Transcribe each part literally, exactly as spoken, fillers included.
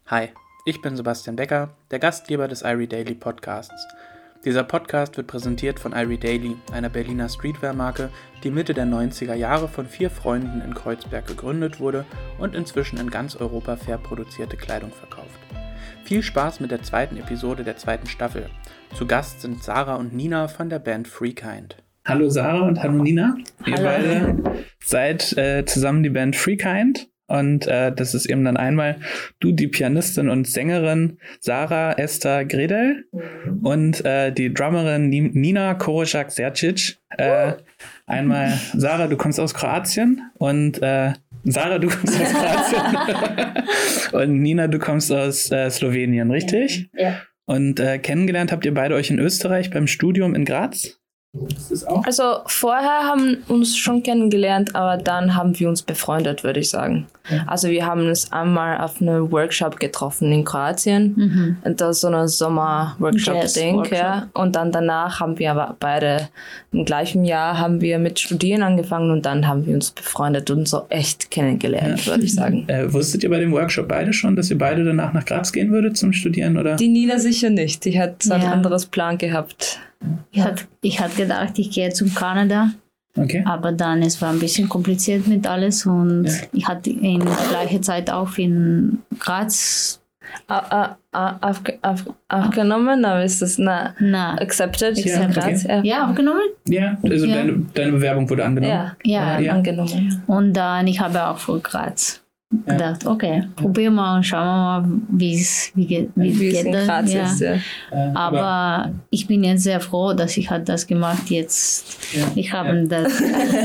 Hi, ich bin Sebastian Becker, der Gastgeber des Irie Daily Podcasts. Dieser Podcast wird präsentiert von Irie Daily, einer Berliner Streetwear-Marke, die Mitte der neunziger Jahre von vier Freunden in Kreuzberg gegründet wurde und inzwischen in ganz Europa fair produzierte Kleidung verkauft. Viel Spaß mit der zweiten Episode der zweiten Staffel. Zu Gast sind Sarah und Nina von der Band Freekind. Hallo Sarah und hallo Nina. Hallo. Ihr beide seid äh, zusammen die Band Freekind. Und äh, das ist eben dann einmal du, die Pianistin und Sängerin Sarah Esther Gredel mhm. und äh, die Drummerin Nina Korošak-Serčić. Äh, einmal Sarah, du kommst aus Kroatien und äh, Sarah, du kommst aus Kroatien und Nina, du kommst aus äh, Slowenien, richtig? Ja. Und äh, kennengelernt habt ihr beide euch in Österreich beim Studium in Graz? Das ist auch also vorher haben wir uns schon kennengelernt, aber dann haben wir uns befreundet, würde ich sagen. Ja. Also wir haben uns einmal auf einem Workshop getroffen in Kroatien. Mhm. Und das ist so ein Sommer-Workshop-Ding. Yes, ja. Und dann danach haben wir aber beide im gleichen Jahr haben wir mit Studieren angefangen und dann haben wir uns befreundet und so echt kennengelernt, ja. würde ich sagen. Äh, wusstet ihr bei dem Workshop beide schon, dass ihr beide danach nach Graz gehen würdet zum Studieren? Oder? Die Nina sicher nicht. Die hat so ein ja. anderes Plan gehabt. Ich hatte ich hat gedacht, ich gehe zum Kanada, okay. aber dann es war ein bisschen kompliziert mit alles und ja. ich hatte in gleicher Zeit auch in Graz uh, uh, uh, auf, auf, aufgenommen, aber ist das na, na accepted? Ja, okay. Graz, ja. ja, aufgenommen? Ja, also ja. Deine, deine Bewerbung wurde angenommen? Ja, ja, ja. angenommen. Und dann ich habe auch für Graz ja. gedacht, okay, probieren wir und schauen wir mal, wie's, wie geht wie wie geht es in Graz ja. ist. Ja. Äh, aber, aber ich bin jetzt sehr froh, dass ich halt das gemacht jetzt. Ja. Ich habe ja. das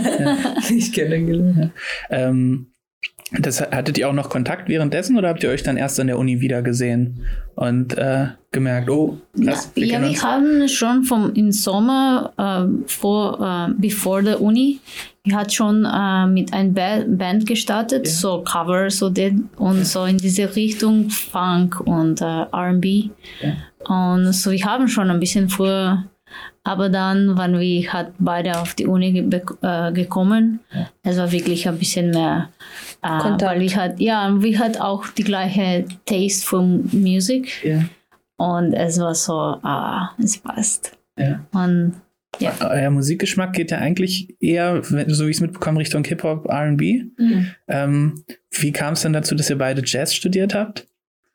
nicht kennengelernt. Ja. Ähm, das, hattet ihr auch noch Kontakt währenddessen oder habt ihr euch dann erst an der Uni wieder gesehen und äh, gemerkt, oh, krass, wir Ja, wir uns. haben schon vom, im Sommer äh, vor, äh, bevor der Uni, wir hat schon äh, mit einer ba- Band gestartet, ja. so Cover so den, und ja. so in diese Richtung Funk und äh, R and B. Ja. Und so, wir haben schon ein bisschen früher, aber dann waren wir halt beide auf die Uni ge- äh, gekommen. Ja. Es war wirklich ein bisschen mehr, äh, weil wir hat, ja, wir hatten auch die gleiche Taste für Musik. Ja. Und es war so, ah, es passt. Ja. Und ja. Euer Musikgeschmack geht ja eigentlich eher, so wie ich es mitbekomme, Richtung Hip-Hop, R and B. Mhm. Ähm, wie kam es denn dazu, dass ihr beide Jazz studiert habt?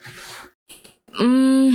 Mm,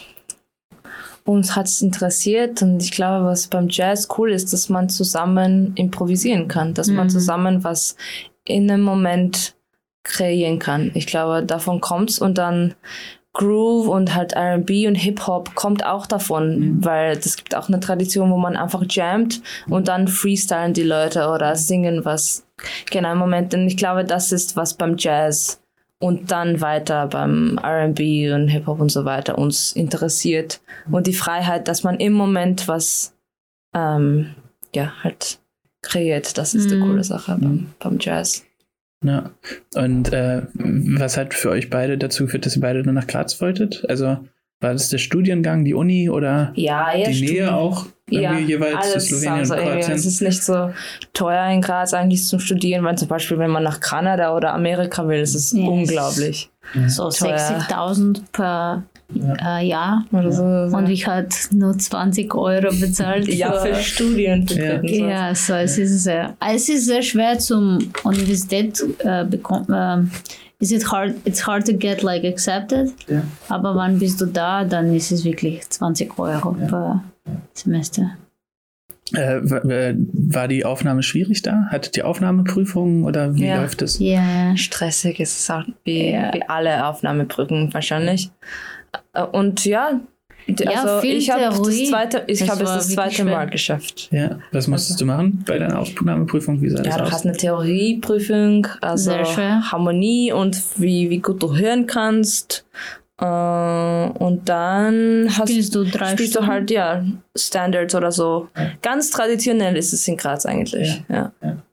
uns hat es interessiert und ich glaube, was beim Jazz cool ist, dass man zusammen improvisieren kann, dass mhm. man zusammen was in einem Moment kreieren kann. Ich glaube, davon kommt's und dann Groove und halt R and B und Hip-Hop kommt auch davon, mhm. weil es gibt auch eine Tradition, wo man einfach jammt und dann freestylen die Leute oder singen was genau im Moment. Und ich glaube, das ist, was beim Jazz und dann weiter beim R and B und Hip-Hop und so weiter uns interessiert. Und die Freiheit, dass man im Moment was ähm, ja, halt kreiert, das ist mhm. die coole Sache beim, beim Jazz. Ja, und äh, was hat für euch beide dazu geführt, dass ihr beide dann nach Graz wolltet? Also war das der Studiengang, die Uni oder ja, ja, die Nähe Studi- auch? Irgendwie ja, jeweils zu Slowenien und Kroatien? Es ist nicht so teuer in Graz eigentlich zum Studieren, weil zum Beispiel, wenn man nach Kanada oder Amerika will, ist es yes. unglaublich. Ja. So sechzigtausend per ja. äh, Jahr oder so, so. Und ich hatte nur zwanzig Euro bezahlt. Ja, für Studien. Ja, ja so es ist sehr, es ist sehr schwer zum Universität äh, bekommen. Äh, Is it hard? It's hard to get like accepted. Ja. Aber wann bist du da? Dann ist es wirklich zwanzig Euro ja. per Semester. Äh, war die Aufnahme schwierig da? Hattet ihr Aufnahmeprüfungen oder wie ja. läuft es? Ja, stressig ist es auch wie, ja. wie alle Aufnahmeprüfungen wahrscheinlich. Und ja, also ja, ich habe das zweite, ich habe es das zweite schwer. Mal geschafft. Ja, was musstest du machen bei deiner Aufnahmeprüfung? Wie sah das ja, du aus? hast eine Theorieprüfung, also Harmonie und wie, wie gut du hören kannst. Uh, und dann hast, spielst du drei spielst Stunden? du halt ja Standards oder so. Ja. Ganz traditionell ist es in Graz eigentlich. Ja. ja. ja.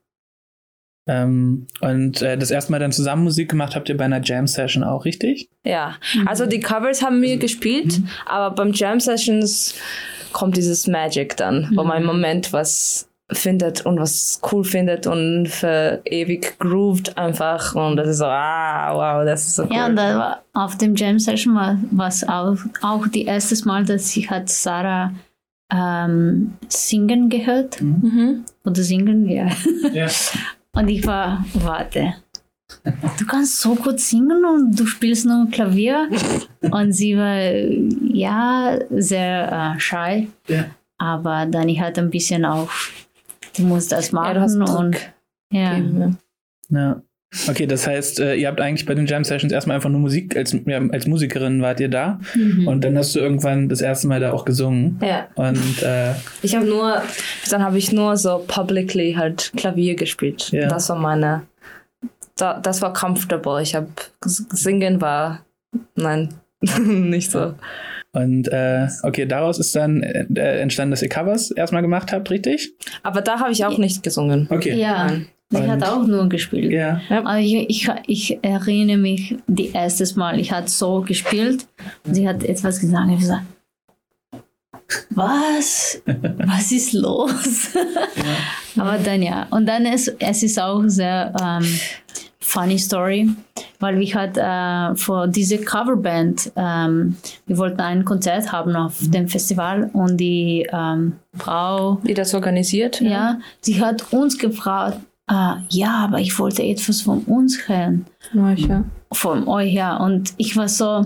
Ähm, und äh, das erste Mal dann zusammen Musik gemacht habt ihr bei einer Jam-Session auch, richtig? Ja, also die Covers haben wir gespielt, mhm. aber beim Jam-Sessions kommt dieses Magic dann, mhm. wo man im Moment was findet und was cool findet und für ewig groovt einfach und das ist so, ah, wow, das ist so cool. Ja, und da war auf dem Jam Session war was auch, auch die erste Mal, dass ich hat Sarah ähm, singen gehört. Mhm. Oder singen, ja. Ja. Und ich war, warte, du kannst so gut singen und du spielst nur Klavier. Und sie war, ja, sehr äh, shy. Ja. Aber dann ich hatte ein bisschen auch, du musst das machen. Ja, du hast Druck und ja. gegeben, ja. Ja. Okay, das heißt, äh, ihr habt eigentlich bei den Jam Sessions erstmal einfach nur Musik, als, ja, als Musikerin wart ihr da Mhm. und dann hast du irgendwann das erste Mal da auch gesungen. Ja. Und äh, Ich habe nur, dann habe ich nur so publicly halt Klavier gespielt. Ja. Das war meine, da, das war comfortable. Ich habe, singen war, nein, nicht so. und äh, okay, daraus ist dann äh, entstanden, dass ihr Covers erstmal gemacht habt, richtig? Aber da habe ich auch nicht gesungen. Okay. Ja, Nein. sie Und- hat auch nur gespielt. Ja. Aber ich, ich, ich erinnere mich, die erste Mal, ich hatte so gespielt, sie hat etwas gesagt, ich habe gesagt, was? Was ist los? Aber dann ja, und dann ist es ist auch sehr ähm, funny Story, weil wir hat äh, für diese Coverband, ähm, wir wollten ein Konzert haben auf dem Festival und die ähm, Frau, Die das organisiert? ja, sie hat uns gefragt, äh, ja, aber ich wollte etwas von uns hören. Ja, ja. Von euch, ja. Und ich war so,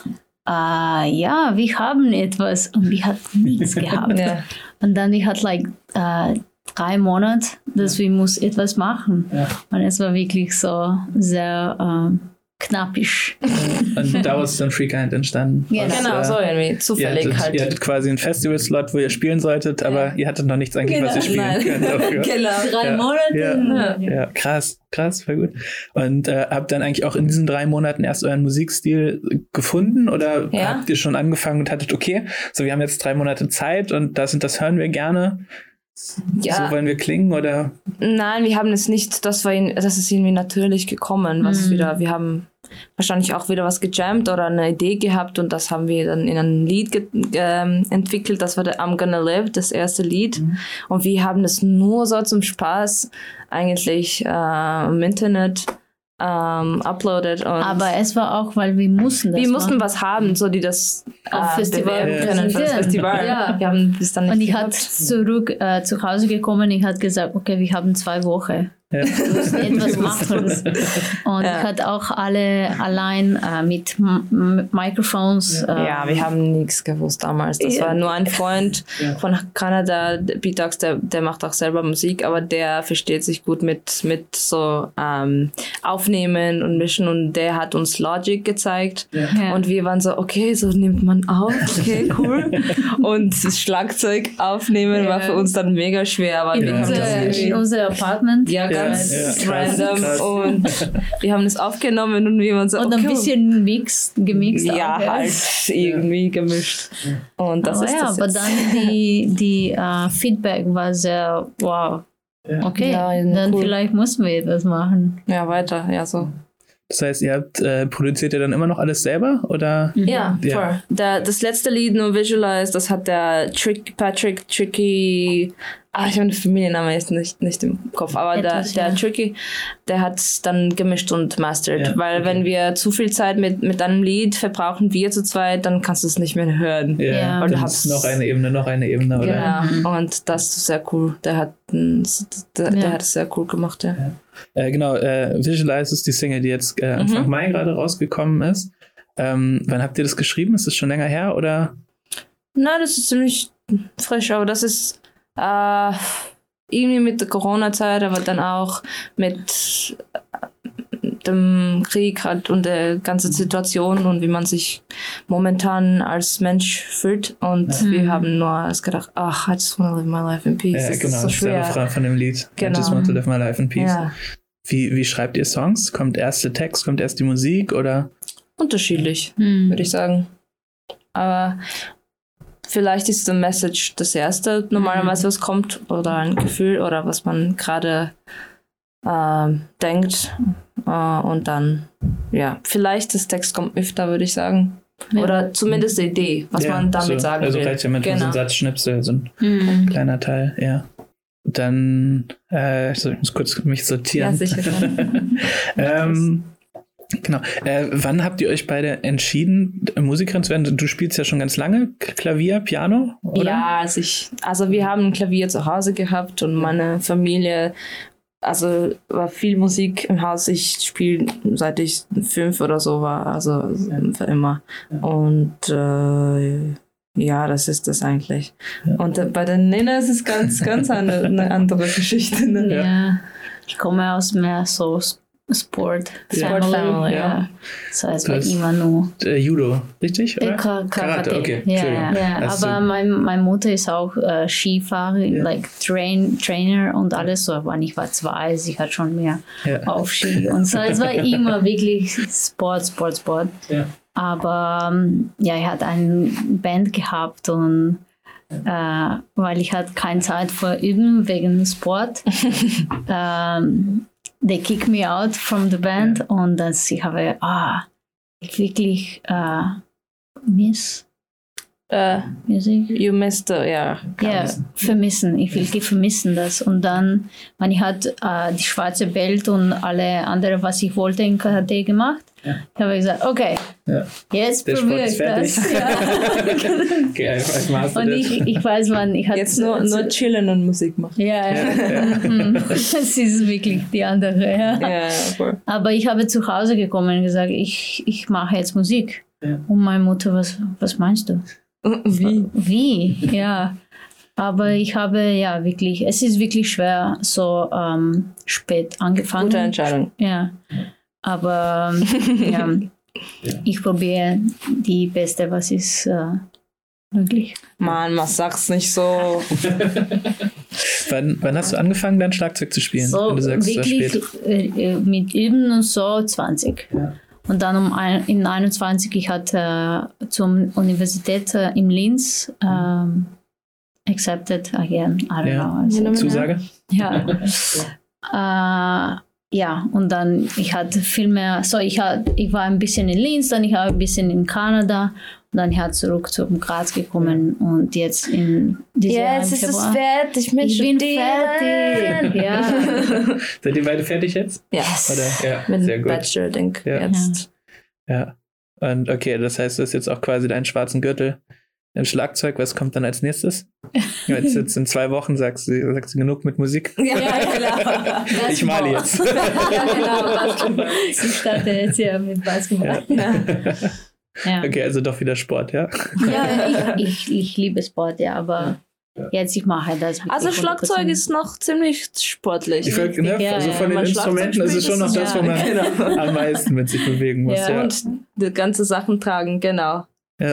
äh, ja, wir haben etwas. Und wir hatten nichts gehabt. Ja. Und dann ich hatte like äh, drei Monate, dass wir muss etwas machen. Ja. Und es war wirklich so sehr ähm, knappisch. Und daraus ist dann Freekind entstanden. Ja, Was, Genau, äh, so irgendwie Ihr zufällig hattet, halt. ihr hattet quasi einen Festival-Slot, wo ihr spielen solltet, aber ihr hattet noch nichts eigentlich, was ihr spielen Nein. könnt dafür. Genau. Drei Ja. Monate? Ja. Ja, krass, krass, voll gut. Und äh, habt dann eigentlich auch in diesen drei Monaten erst euren Musikstil gefunden oder Ja. habt ihr schon angefangen und hattet, okay, so wir haben jetzt drei Monate Zeit und das und das hören wir gerne, Ja. so wollen wir klingen oder? Nein, wir haben es nicht, das war ihn, das ist irgendwie natürlich gekommen, was Mhm. wieder, wir haben wahrscheinlich auch wieder was gejammt oder eine Idee gehabt und das haben wir dann in ein Lied ge ähm, entwickelt, das war der I'm Gonna Live, das erste Lied Mhm. und wir haben das nur so zum Spaß eigentlich äh, im Internet ähm, uploaded und Aber es war auch, weil wir mussten das wir mussten machen. was haben, so die das Auf äh, Festival bewerben können für das präsentieren. Festival. Ja. Wir haben bis dann nicht Und ich gehabt. hat zurück äh, zu Hause gekommen, ich hat gesagt, okay, wir haben zwei Wochen. Ja. Wir müssen etwas machen. Und Ja. ich hatte auch alle allein äh, mit M M Microphones. Äh, Ja, wir haben nichts gewusst damals. Das Ja. war nur ein Freund Ja. von Kanada, Beatdogs, der, der macht auch selber Musik, aber der versteht sich gut mit, mit so ähm, Aufnehmen und Mischen und der hat uns Logic gezeigt. Ja. Und wir waren so, okay, so nimmt man auf, okay, cool. Und das Schlagzeug aufnehmen war Ja. für uns dann mega schwer, aber in, wir haben unser, das in irgendwie, unser Apartment. ja, Ja, ganz ja, krass, random krass. und wir haben es aufgenommen und wir waren so, Und okay, ein bisschen mix, gemixt. ja, auch, halt irgendwie gemischt. Und das aber ist ja, das aber jetzt. dann die, die äh, Feedback war sehr, wow, Ja. okay, Ja, dann cool. vielleicht müssen wir etwas machen. Ja, weiter, ja, so. Das heißt, ihr habt, äh, produziert ihr dann immer noch alles selber oder? Ja, Ja. voll. Der, das letzte Lied, nur Visualize, das hat der Trick, Patrick Tricky, ah, ich habe den Familiennamen jetzt nicht, nicht im Kopf, aber Etwas, der, der ja. Tricky, der hat es dann gemischt und mastered, Ja, weil okay. wenn wir zu viel Zeit mit, mit einem Lied verbrauchen, wir zu zweit, dann kannst du es nicht mehr hören. Ja, Ja. Und du dann hast- ist noch eine Ebene, noch eine Ebene, oder? Genau, und das ist sehr cool. Der hat mm, der, der Ja. hat es sehr cool gemacht, ja. Äh, genau, äh, Visualize ist die Single, die jetzt äh, Anfang Mhm. Mai gerade rausgekommen ist. Ähm, wann habt ihr das geschrieben? Ist das schon länger her oder? Nein, das ist ziemlich frisch, aber das ist äh, irgendwie mit der Corona-Zeit, aber dann auch mit äh, dem Krieg halt und der ganzen Situation und wie man sich momentan als Mensch fühlt. Und Ja. wir haben nur es gedacht, ach, I just wanna live my life in peace. Ja, das genau, ist so das ist der schwer. Refrain von dem Lied. I Genau. just want to live my life in peace. Ja, Wie, wie schreibt ihr Songs? Kommt erst der Text, kommt erst die Musik oder? unterschiedlich, Hm. würde ich sagen. Aber vielleicht ist the Message das Erste, normalerweise was kommt oder ein Gefühl oder was man gerade ähm, denkt. Äh, und dann, ja, vielleicht das Text kommt öfter, würde ich sagen. Ja. Oder zumindest die Idee, was Ja, man damit so, sagen also will. reicht ja manchmal so Genau. ein Satzschnipsel, so ein Hm. kleiner Teil, ja. dann, äh, so, ich muss kurz mich sortieren. Ja, sicher. ähm, genau. Äh, wann habt ihr euch beide entschieden, Musikerin zu werden? Du spielst ja schon ganz lange Klavier, Piano, oder? Ja, also, ich, also wir haben ein Klavier zu Hause gehabt und meine Familie, also war viel Musik im Haus. Ich spiele seit ich fünf oder so war, also für immer. Und äh, ja, das ist das eigentlich. Ja. Und äh, bei den Nina ist es ganz, ganz eine, eine andere Geschichte. Ne? Ja, ich komme aus mehr so Sport, Sport Family, Family, ja. ja. Das heißt, bei immer nur äh, Judo, richtig? Oder? Äh, Karate. Karate, okay. Ja, ja. ja. Aber mein, meine Mutter ist auch äh, Skifahrerin, ja. like Train, Trainer und alles so. Aber ich war zwei, sie hat schon mehr ja. auf Ski. Und so, es war immer wirklich Sport, Sport, Sport. Ja. Aber ja, ich hatte eine Band gehabt und äh, weil ich hatte keine Zeit für Üben wegen Sport. ähm, they kicked me out from the band ja. und dann ich habe ah, ich wirklich äh, miss Uh, Music. You missed, uh, ja. Ja, vermissen. Ich will vermissen das. Und dann, man hat äh, die schwarze Belt und alle andere, was ich wollte in Karate gemacht. Ja. Ich habe gesagt, okay, ja. jetzt probiere ich das. Ja. Okay, als Master und ich, ich weiß, wann ich hatte jetzt nur, nur chillen und Musik machen. Ja, ja. ja. Das ist wirklich die andere. Ja. Ja, cool. Aber ich habe zu Hause gekommen und gesagt, ich, ich mache jetzt Musik. Ja. Und meine Mutter, was, was meinst du? Wie? Wie, ja. Aber ich habe ja wirklich, es ist wirklich schwer, so ähm, spät angefangen. Gute Entscheidung. Ja. Aber ja, ich probiere die Beste, was ist äh, möglich. Mann, was sagst nicht so? wann, wann hast du angefangen, dein Schlagzeug zu spielen? So, wenn du sagst, wirklich äh, mit Üben und so zwanzig. Ja. Und dann um ein, in einundzwanzig, ich hatte äh, zur Universität äh, in Linz ähm, accepted again. I don't ja. know. Also, Zusage? Ja. äh, ja, und dann, ich hatte viel mehr, so ich, hat, ich war ein bisschen in Linz, dann ich war ein bisschen in Kanada und dann ich zurück zum Graz gekommen und jetzt in diesem Jahr Jetzt ist es fertig mit Ich bin fertig. Ja. Seid ihr beide fertig jetzt? Yes. Oder? Ja, mit sehr dem gut. Bachelor, denk ja. jetzt. Ja. Und okay, das heißt, du hast jetzt auch quasi deinen schwarzen Gürtel im Schlagzeug. Was kommt dann als nächstes? Jetzt, jetzt in zwei Wochen sagst du, sagst du genug mit Musik. Ja, genau. Ich male jetzt. Ja, genau, Basketball. Ich starte jetzt hier mit Basketball. Ja. Ja. Okay, also doch wieder Sport, ja? Ja, ich, ich, ich liebe Sport, ja, aber ja. jetzt ich mache das. Also Schlagzeug ist noch ziemlich sportlich. Ich find, ne, ja, also von ja. den Instrumenten ist es schon noch das, wo man genau. am meisten mit sich bewegen muss. Ja, ja. Und die ganze Sachen tragen, genau. Ja.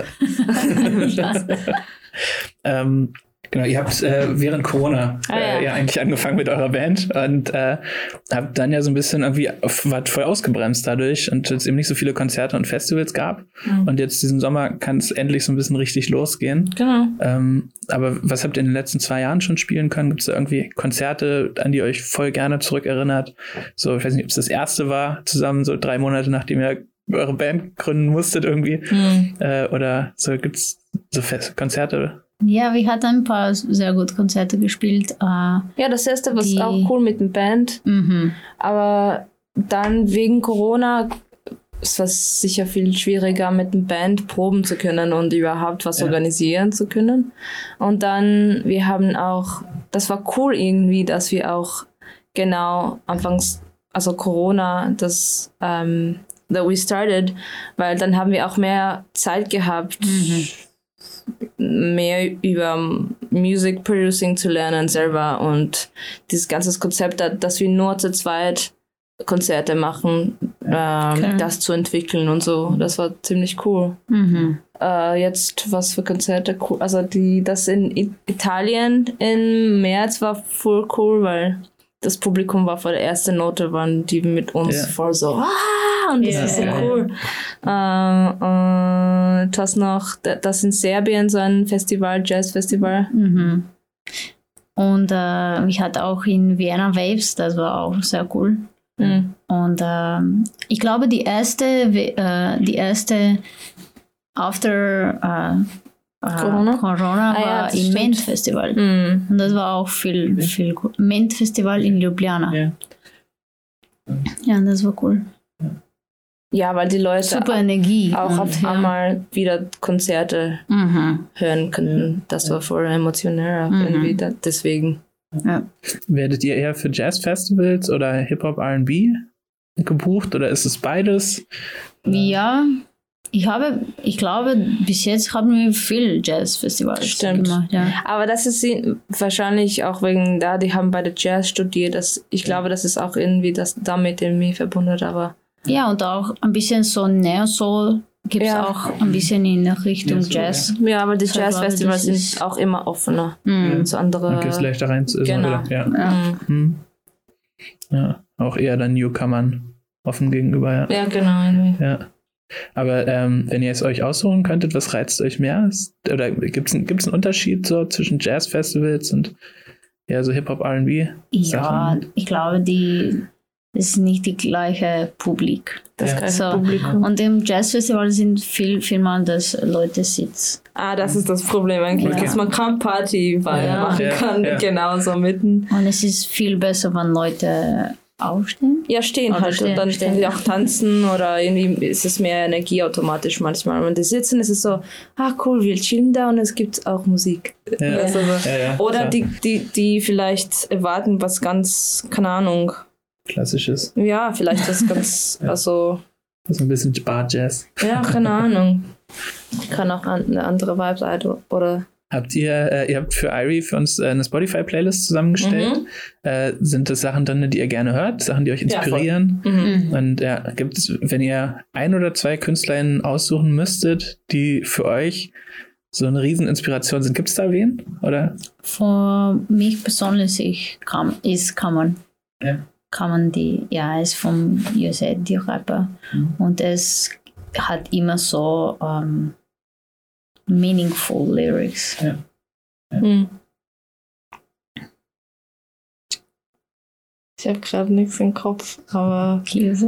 ähm, genau, ihr habt äh, während Corona ah, ja. äh, ja eigentlich angefangen mit eurer Band und äh, habt dann ja so ein bisschen irgendwie, wart voll ausgebremst dadurch und es eben nicht so viele Konzerte und Festivals gab. Mhm. Und jetzt diesen Sommer kann es endlich so ein bisschen richtig losgehen. Genau. Ähm, aber was habt ihr in den letzten zwei Jahren schon spielen können? Gibt es da irgendwie Konzerte, an die ihr euch voll gerne zurückerinnert? So, ich weiß nicht, ob es das erste war, zusammen so drei Monate, nachdem ihr eure Band gründen musstet irgendwie. Mhm. Äh, oder so, gibt es so Fest- Konzerte? Ja, wir hatten ein paar sehr gute Konzerte gespielt. Äh, ja, das erste war die... auch cool mit der Band. Mhm. Aber dann wegen Corona es war sicher viel schwieriger, mit der Band proben zu können und überhaupt was ja. organisieren zu können. Und dann, wir haben auch, das war cool irgendwie, dass wir auch genau anfangs, also Corona, das ähm, that we started, weil dann haben wir auch mehr Zeit gehabt, mhm. mehr über Music Producing zu lernen selber und dieses ganze Konzept, dass wir nur zu zweit Konzerte machen, ähm, okay. das zu entwickeln und so, das war ziemlich cool. Mhm. Äh, jetzt, was für Konzerte, cool, also die, das in I- Italien im März war voll cool, weil das Publikum war vor der ersten Note, waren die mit uns yeah. voll so, ah, und das yeah. ist so cool. Yeah. Äh, und das noch, das in Serbien, so ein Festival, Jazzfestival. Mhm. Und äh, ich hatte auch in Vienna Waves, das war auch sehr cool. Mhm. Und ähm, ich glaube, die erste, äh, die erste after, äh, Corona, Corona Ah, ja, war das im stimmt. Ment Festival. Mhm. Und das war auch viel, viel cool. Ment Festival in Ljubljana. Ja. Ja, das war cool. Ja, weil die Leute Super Energie. auch und, auf ja. einmal wieder Konzerte Mhm. hören könnten. Das war voll emotional auch Mhm. irgendwie. Da, deswegen. Ja. Werdet ihr eher für Jazzfestivals oder Hip-Hop R und B gebucht oder ist es beides? ja, ich habe, ich glaube, bis jetzt haben wir viel Jazz-Festivals Stimmt. gemacht. Ja. Aber das ist sie- wahrscheinlich auch wegen da, die haben beide Jazz studiert. Das, ich glaube, das ist auch irgendwie das damit irgendwie verbunden, aber ja, und auch ein bisschen so Neo-Soul gibt es Ja. auch ein bisschen in der Richtung Ja, so, Jazz. ja, aber die Ich glaube, Jazzfestivals das ist- sind auch immer offener Mhm. zu andere. Okay, ist leichter rein zu genau. oder? Ja. Ja. Mhm. Hm. Ja, auch eher dann Newcomern offen gegenüber, ja. Ja, genau. Irgendwie. Ja. Aber ähm, wenn ihr es euch aussuchen könntet, was reizt euch mehr? Ist, oder gibt es einen Unterschied so zwischen Jazzfestivals und ja, so Hip-Hop R und B? Ja, Sachen? ich glaube, die das ist nicht die gleiche Publik. Das Ja. gleiche So. Publikum. Und im Jazzfestival sind viel, viel mehr, dass Leute sitzen. Ah, das ist das Problem eigentlich, Okay. dass man kein Party Ja. machen Ja, kann, ja. genauso mitten. Und es ist viel besser, wenn Leute aufstehen. Ja, stehen Oder halt stehen, und dann stehen. können die auch tanzen oder irgendwie ist es mehr Energie automatisch manchmal. Wenn die sitzen, ist es so, ah cool, wir chillen da und es gibt auch Musik. Ja. Weißt du, so. Ja, ja, Oder klar. die, die, die vielleicht erwarten was ganz, keine Ahnung, Klassisches. ja, vielleicht was ganz, also, Das ist ein bisschen Bar-Jazz. ja, keine Ahnung. Kann auch an, eine andere Vibe sein oder... Habt ihr, äh, ihr habt für Irie für uns äh, eine Spotify-Playlist zusammengestellt. Mhm. Äh, sind das Sachen drin, die ihr gerne hört? Sachen, die euch Ja, voll. inspirieren? Mhm. Und ja, gibt es, wenn ihr ein oder zwei KünstlerInnen aussuchen müsstet, die für euch so eine Rieseninspiration sind, gibt es da wen? Oder? Für mich persönlich ich kann, ist Kaman. Ja. Kaman, die, ja, ist vom U S A, die Rapper. Mhm. Und es hat immer so um, meaningful Lyrics. Ja. Hm. Ich habe gerade nichts im Kopf, aber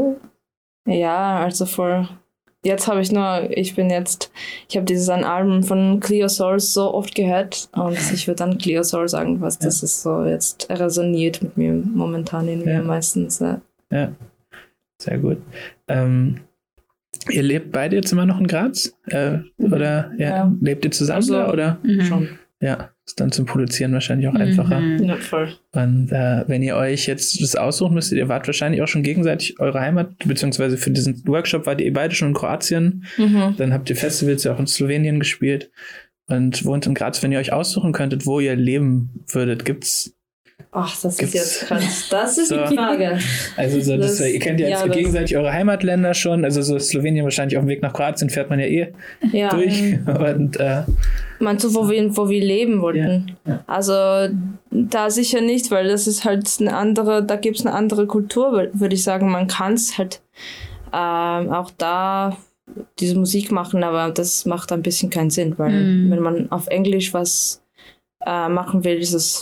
ja, also vor jetzt habe ich nur, ich bin jetzt, ich habe dieses ein Album von Cleosaurus so oft gehört und ich würde dann Cleosaurus sagen, was das ist so jetzt resoniert mit mir momentan in mir Ja. meistens. Ja. Ja, sehr gut. Ähm, ihr lebt beide jetzt immer noch in Graz? Äh, oder ja, Ja. lebt ihr zusammen Also, da, oder? Mhm. Schon. Ja, ist dann zum Produzieren wahrscheinlich auch einfacher. Mhm. Ja, voll. Und äh, wenn ihr euch jetzt das aussuchen müsstet, ihr wart wahrscheinlich auch schon gegenseitig eure Heimat, beziehungsweise für diesen Workshop wart ihr beide schon in Kroatien. Mhm. Dann habt ihr Festivals ja auch in Slowenien gespielt und wohnt in Graz. Wenn ihr euch aussuchen könntet, wo ihr leben würdet, gibt's Ach, das Gibt's- ist jetzt krass. Das ist So. die Frage. also so, das, Das- ihr kennt ja jetzt ja, das- gegenseitig eure Heimatländer schon, also so Slowenien wahrscheinlich auf dem Weg nach Kroatien fährt man ja eh Ja. durch. Und äh, Meinst du, wo wir, wo wir leben wollten? Ja, ja. Also da sicher nicht, weil das ist halt eine andere, da gibt es eine andere Kultur, würde ich sagen. Man kann es halt ähm, auch da diese Musik machen, aber das macht ein bisschen keinen Sinn, weil Mhm. wenn man auf Englisch was äh, machen will, ist es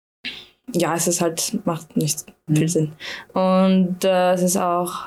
ja, es ist halt, macht nicht viel Sinn. Und äh, es ist auch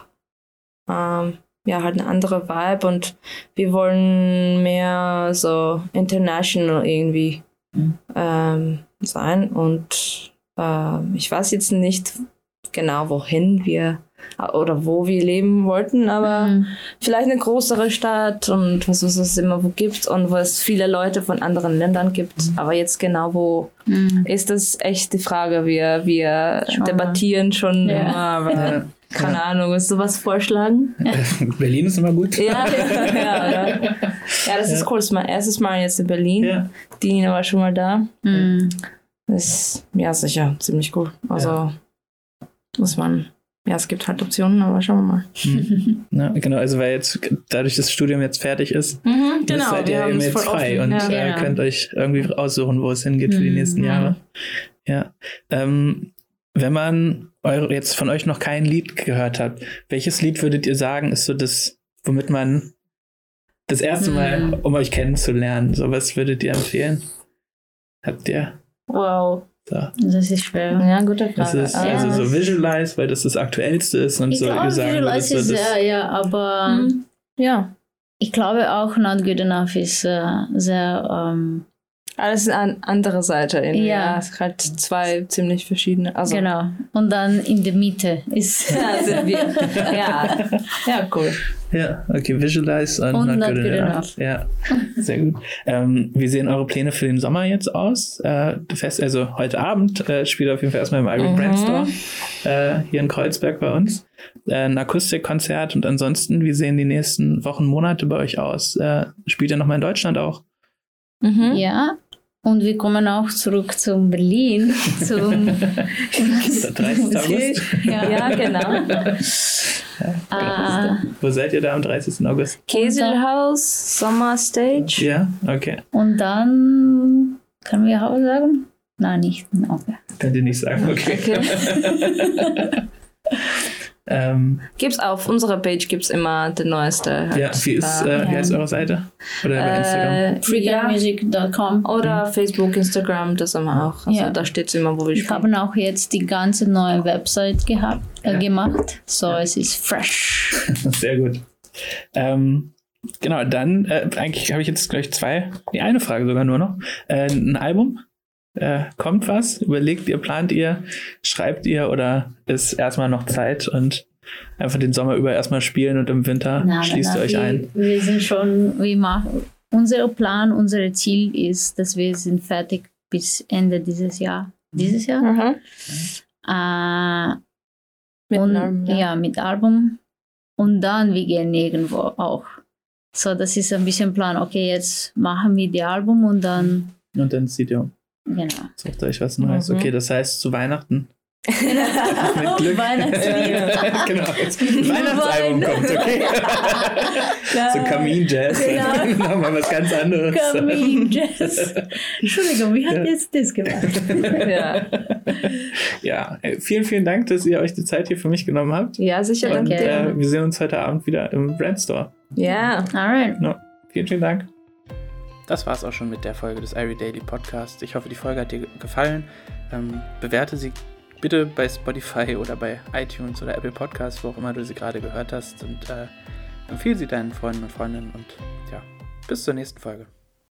ähm, ja, halt eine andere Vibe und wir wollen mehr so international irgendwie Mhm. ähm, sein und ähm, ich weiß jetzt nicht genau, wohin wir oder wo wir leben wollten, aber Mhm. vielleicht eine größere Stadt und was was es immer wo gibt und wo es viele Leute von anderen Ländern gibt, aber jetzt genau wo Mhm. ist das echt die Frage, wir, wir Schauen wir. debattieren schon Ja. immer, aber Ja. keine Ahnung, willst du was vorschlagen? Berlin ist immer gut. Ja, ja, ja, ja. Ja, das ist Ja. cool. Das ist mein erstes Mal jetzt in Berlin. Ja. Die Nina war schon mal da. Mhm. Das ist, ja, sicher ziemlich cool. Also muss man, ja, es gibt halt Optionen, aber schauen wir mal. Hm. Ja, genau, also weil jetzt dadurch das Studium jetzt fertig ist, Mhm, jetzt seid ihr eben jetzt frei und ja. äh, Genau. könnt euch irgendwie aussuchen, wo es hingeht für die Mhm. nächsten Jahre. Ja. Ähm, wenn man eure, jetzt von euch noch kein Lied gehört hat, welches Lied würdet ihr sagen, ist so das, womit man das erste Mal, Mhm. um euch kennenzulernen, so was würdet ihr empfehlen? Habt ihr? Wow. So. Das ist schwer. Ja, gute Das Frage. ist Ah, also so das- Visualize, weil das das Aktuellste ist und Ich so glaube, ihr sagen würdet, Visualize so ist das, sehr, ja, aber Mhm. Ja. ich glaube auch Not Good Enough ist äh, sehr... Ähm, Alles eine andere Seite. Irgendwie. Ja. Ja, es hat zwei ziemlich verschiedene. Also. Genau. Und dann in der Mitte ist... Ja, sind wir. Ja. Ja, cool. Ja, okay, Visualize und, Und Not, Not Good, Good Enough. Enough. Ja, sehr gut. Ähm, wie sehen eure Pläne für den Sommer jetzt aus? Äh, fest, also heute Abend äh, spielt auf jeden Fall erstmal im Irie Mhm. Brand Store äh, hier in Kreuzberg bei uns. Äh, ein Akustikkonzert und ansonsten, wie sehen die nächsten Wochen, Monate bei euch aus? Äh, spielt ihr nochmal in Deutschland auch? Mhm. Ja. Und wir kommen auch zurück zum Berlin. Zum dreißigsten August? Ja, Ja, genau. äh, Wo seid ihr da am dreißigsten August? Käselhaus, Sommerstage. Ja, okay. und dann können wir auch sagen? Nein, nicht. Okay. Könnt ihr nicht sagen, okay. Okay. ähm, Gibt's auf unserer Page gibt's immer der neueste. Halt. ja, wie, ist, äh, wie heißt eure Seite? Oder bei Instagram? Äh, free ja, guy music dot com. oder Facebook, Instagram, das haben wir auch. Also Ja. da steht's immer, wo wir Wir spielen. haben auch jetzt die ganze neue Website gehabt, äh, gemacht. So, es ist fresh. Sehr gut. Ähm, genau, dann äh, eigentlich habe ich jetzt gleich zwei, nee, eine Frage sogar nur noch. Äh, ein Album? Äh, kommt was? Überlegt ihr, plant ihr, schreibt ihr oder ist erstmal noch Zeit und einfach den Sommer über erstmal spielen und im Winter Nein, schließt nein, ihr euch wir, ein? Wir sind schon, wir machen, unser Plan, unser Ziel ist, dass wir sind fertig bis Ende dieses Jahr. Dieses Jahr? Mhm. Äh, Mit und, Norm, ja. ja. mit Album. Und dann wir gehen irgendwo auch. So, das ist ein bisschen Plan. Okay, jetzt machen wir die Album und dann, Und dann zieht ihr um. genau. Sucht euch was Neues. Mhm. Okay, das heißt zu Weihnachten. Mit Glück. Weihnachtslied. Genau, das Weihnachtsalbum kommt, okay? So Kamin-Jazz. Genau. Nochmal was ganz anderes. Kamin Jazz. Entschuldigung, wie hat jetzt das gemacht? Ja. Ja, ey, vielen, vielen Dank, dass ihr euch die Zeit hier für mich genommen habt. Ja, sicher. Und danke. äh, wir sehen uns heute Abend wieder im Brand Store. Ja. Alright. Ja, vielen, vielen Dank. Das war's auch schon mit der Folge des Irie Daily Podcasts. Ich hoffe, die Folge hat dir gefallen. Ähm, bewerte sie bitte bei Spotify oder bei iTunes oder Apple Podcasts, wo auch immer du sie gerade gehört hast. Und äh, empfehle sie deinen Freunden und Freundinnen. Und ja, bis zur nächsten Folge.